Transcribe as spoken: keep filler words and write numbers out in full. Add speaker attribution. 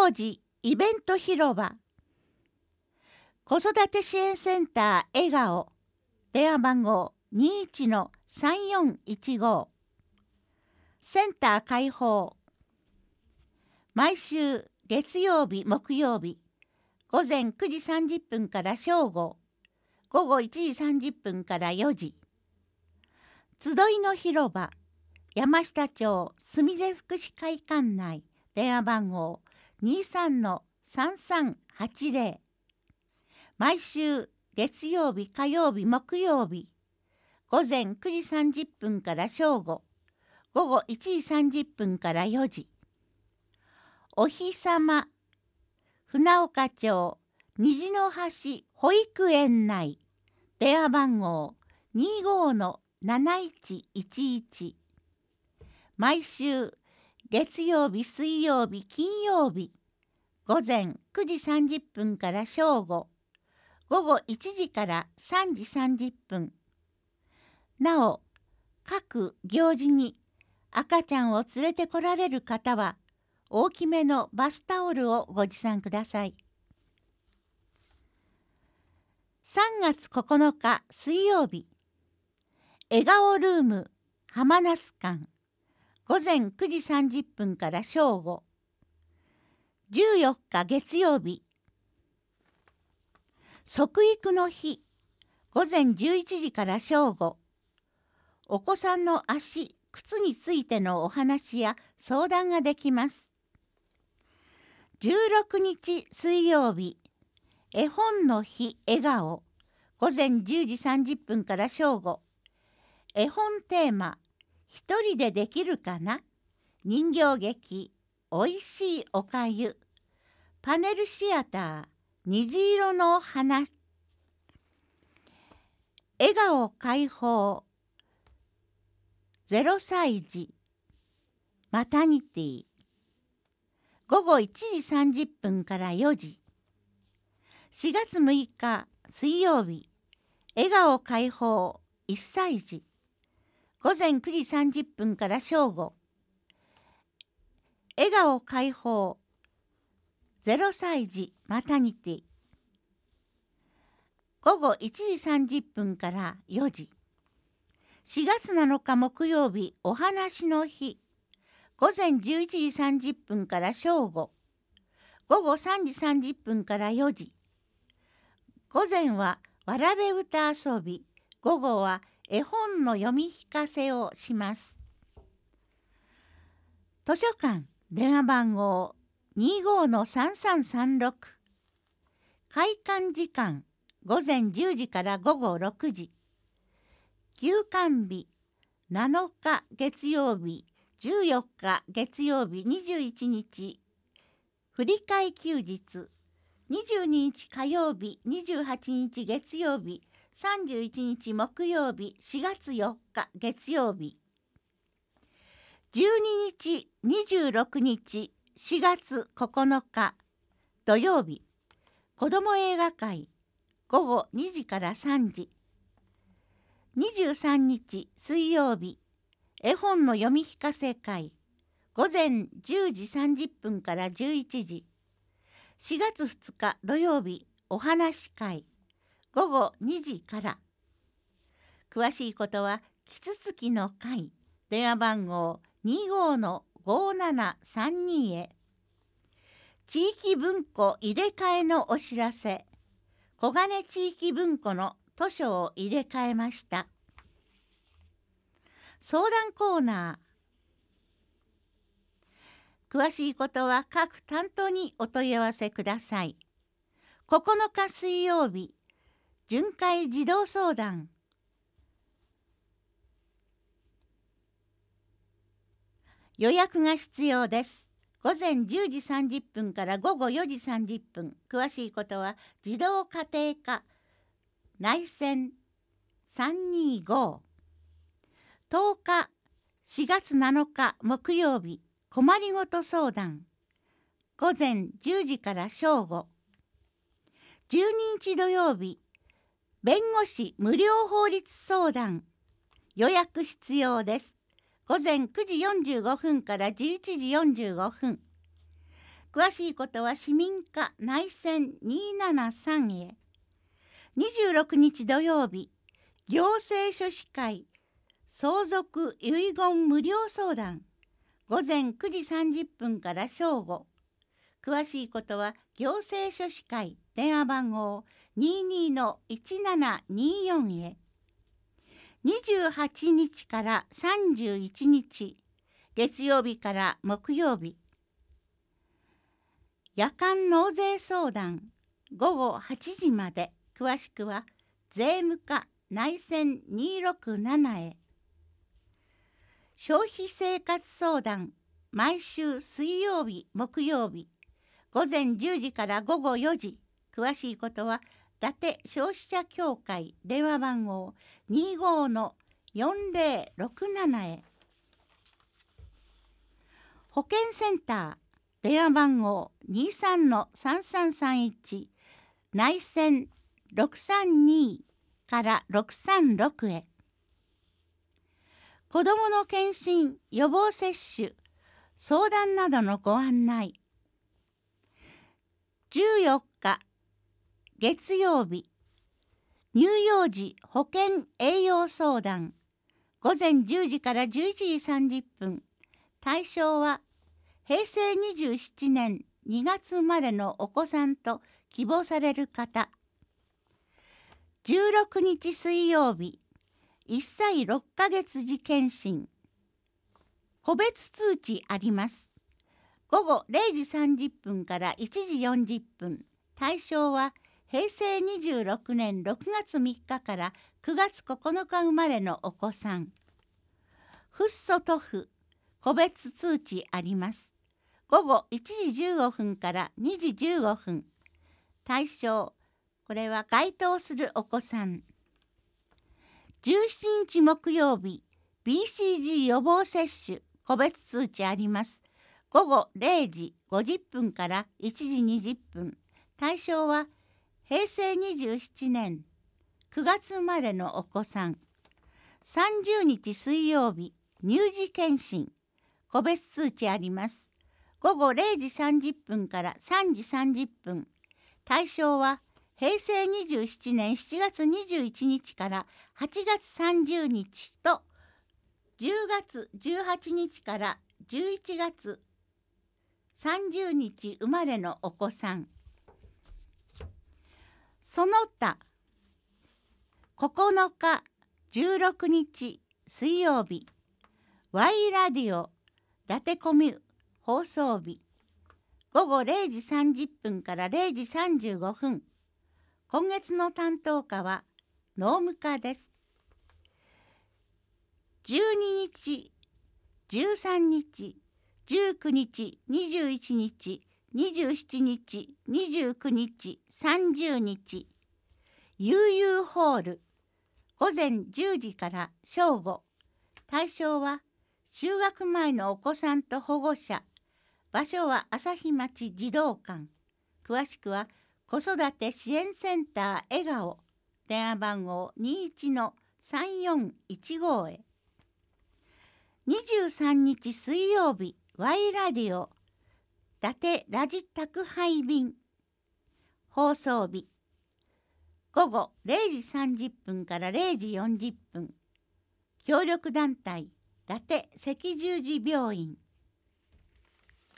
Speaker 1: ごじイベント広場。子育て支援センター笑顔。電話番号 にじゅういちのさんよんいちご。センター開放。毎週月曜日木曜日午前くじさんじゅっぷんから正午、午後いちじさんじゅっぷんからよじ。集いの広場。山下町すみれ福祉会館内。電話番号 にじゅうさんのさんさんはちぜろ。毎週月曜日火曜日木曜日午前くじさんじゅっぷんから正午、午後いちじさんじゅっぷんからよじ。お日さま。船岡町虹の橋保育園内。電話番号 にじゅうごのなないちいちいち。毎週月曜日水曜日金曜日午前くじさんじゅっぷんから正午、午後いちじからさんじさんじゅっぷん。なお、各行事に赤ちゃんを連れてこられる方は大きめのバスタオルをご持参ください。さんがつここのか水曜日、笑顔ルーム浜那須館。午前くじさんじゅっぷんから正午。じゅうよっか月曜日、即育の日。午前じゅういちじから正午。お子さんの足、靴についてのお話や相談ができます。じゅうろくにち水曜日、絵本の日笑顔。午前じゅうじさんじゅっぷんから正午。絵本テーマ、一人でできるかな？人形劇、おいしいおかゆ。パネルシアター、虹色の花。笑顔解放。ゼロさいじ。マタニティ。午後いちじさんじゅっぷんからよじ。しがつむいか水曜日、笑顔解放いっさいじ。午前くじさんじゅっぷんから正午。笑顔解放ゼロさいじマタニティ。午後いちじさんじゅっぷんからよじ。しがつなのか木曜日お話の日。午前じゅういちじさんじゅっぷんから正午。午後さんじさんじゅっぷんからよじ。午前はわらべ歌遊び。午後は絵本の読み聞かせをします。図書館電話番号 にじゅうごのさんさんさんろく。開館時間午前じゅうじから午後ろくじ。休館日なのか月曜日、じゅうよっか月曜日にじゅういちにち振り替え休日、にじゅうににち火曜日、にじゅうはちにち月曜日、さんじゅういちにち木曜日、しがつよっか月曜日、じゅうににち、にじゅうろくにちしがつここのか土曜日、子ども映画会午後にじからさんじ。にじゅうさんにち水曜日、絵本の読み聞かせ会午前じゅうじさんじゅっぷんからじゅういちじ。しがつふつか土曜日、お話会午後にじから。詳しいことはキツツキの会電話番号 にじゅうごのごななさんに へ。地域文庫入れ替えのお知らせ。小金地域文庫の図書を入れ替えました。相談コーナー。詳しいことは各担当にお問い合わせください。ここのか水曜日、巡回児童相談。予約が必要です。午前じゅうじさんじゅっぷんから午後よじさんじゅっぷん。詳しいことは児童家庭科内線さんにーご。とおかしがつなのか木曜日、困りごと相談。午前じゅうじから正午。じゅうににち土曜日、弁護士無料法律相談。予約必要です。午前くじよんじゅうごふんからじゅういちじよんじゅうごふん。 詳しいことは市民課内線にーななさんへ。にじゅうろくにち土曜日、行政書士会相続遺言無料相談、午前くじさんじゅっぷんから正午。詳しいことは行政書士会電話番号 にじゅうにのいちななによん へ。にじゅうはちにちからさんじゅういちにち、月曜日から木曜日、夜間納税相談ごごはちじまで。詳しくは税務課内線にーろくななへ。消費生活相談毎週水曜日木曜日、午前じゅうじから午後よじ。詳しいことは伊達消費者協会電話番号 にじゅうごのよんぜろろくなな へ。保健センター電話番号 にじゅうさんのさんさんさんいち、内線ろくさんにからろくさんろくへ。子どもの検診予防接種相談などのご案内。じゅうよっか月曜日、乳幼児保健栄養相談午前じゅうじからじゅういちじさんじゅっぷん。対象はへいせいにじゅうななねんにがつ生まれのお子さんと希望される方。じゅうろくにち水曜日、いっさいろっかげつ時検診。個別通知あります。ごごれいじさんじゅっぷんからいちじよんじゅっぷん。対象はへいせいにじゅうろくねんろくがつみっかからくがつここのか生まれのお子さん。フッ素塗布個別通知あります。ごごいちじじゅうごふんからにじじゅうごふん。対象、これは該当するお子さん。じゅうしちにち木曜日、ビーシージー 予防接種個別通知あります。ごごれいじごじゅっぷんからいちじにじゅっぷん。対象はへいせいにじゅうななねんくがつ生まれのお子さん。さんじゅうにち水曜日、乳児検診個別通知あります。ごごれいじさんじゅっぷんからさんじさんじゅっぷん。対象はへいせいにじゅうななねんしちがつにじゅういちにちからはちがつさんじゅうにちとじゅうがつじゅうはちにちからじゅういちがつさんじゅうにち生まれのお子さん。その他ここのかじゅうろくにち水曜日、 Y ラディオ伊達コミュ放送日ごごれいじさんじゅっぷんかられいじさんじゅうごふん。今月の担当課は農務課です。じゅうににち、じゅうさんにち、じゅうくにち、にじゅういちにち、にじゅうしちにち、にじゅうくにち、さんじゅうにち、悠々ホール午前じゅうじから正午。対象は就学前のお子さんと保護者。場所は朝日町児童館。詳しくは子育て支援センター笑顔電話番号 にじゅういちのさんよんいちご へ。にじゅうさんにち水曜日、 Y ラディオ伊達ラジ宅配便放送日ごごれいじさんじゅっぷんかられいじよんじゅっぷん。協力団体伊達赤十字病院。